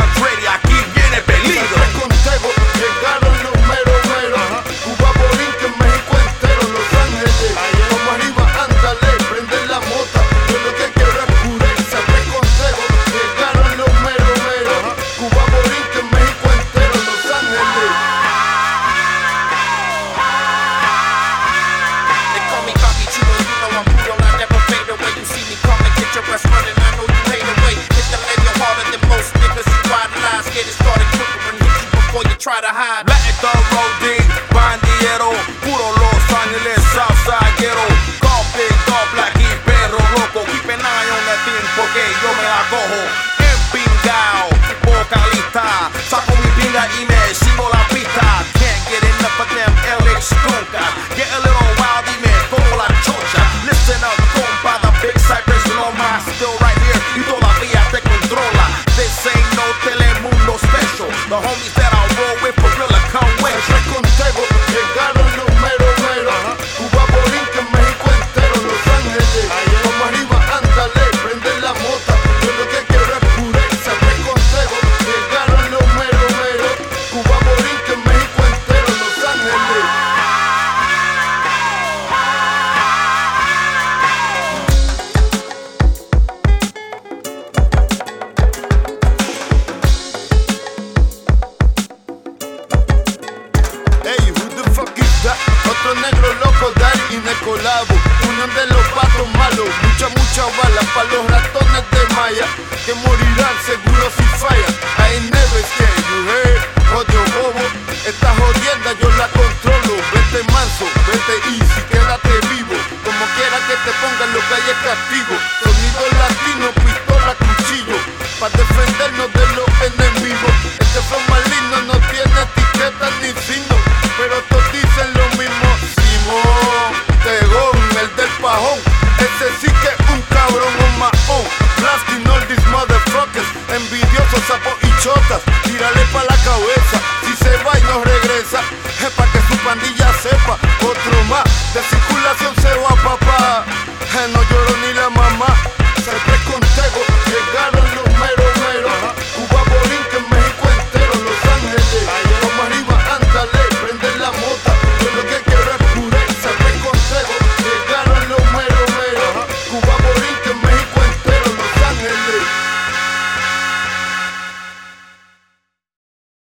ready, aquí viene peligro. Contego, llegaron los mero mero. Cuba, Borinquen, México entero, Los Ángeles. Vamos arriba, ándale, prende la mota. Yo lo que quiero es pureza. Te consejo, llegaron los mero mero. Cuba, Borinquen, México entero, Los Ángeles. They call me Cocky Chulo, you know I'm brutal, I never fade away. You see me come and get your ass running, I know you hate away. Hit the lead, you're harder than most niggas who idolize. Get it started quicker and hit you before you try to hide. Latin thug roadie, bandiero, puro Los Ángeles, Southside ghetto. Call big dog, black y perro loco. Keep an eye on that thing porque yo me la cojo. Empingao, vocalista, saco mi pinga y me sigo la pista. Can't get enough of them LX nunca. Get a little wild y me como la chocha. Listen up, compa, the big Cypress Loma, still right here y todavía te controla. This ain't no Telemundo special. The homies that I roll with for real come with Te contego, llegaron los mero mero. Cuba, Borinquen, México entero, Los Ángeles. Vamos arriba, ándale, prende la mota. Yo lo que quiero es pureza. Te consejo, llegaron los mero mero. Cuba, Borinquen, México entero, Los Ángeles. Hey, who the fuck is that? Otro negro loco, Daddy y Necolabo. Unión de los patos malos. Mucha bala pa' los ratones de Maya, que morirán seguro si falla.